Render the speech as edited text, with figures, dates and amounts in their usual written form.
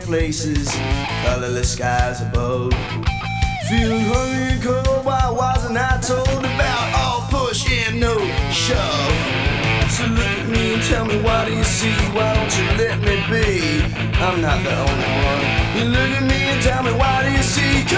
places, colorless skies above. Feeling hungry and cold, why wasn't I told about all push and no shove? So look at me and tell me, what do you see? Why don't you let me be? I'm not the only one. You look at me and tell me, why do you see?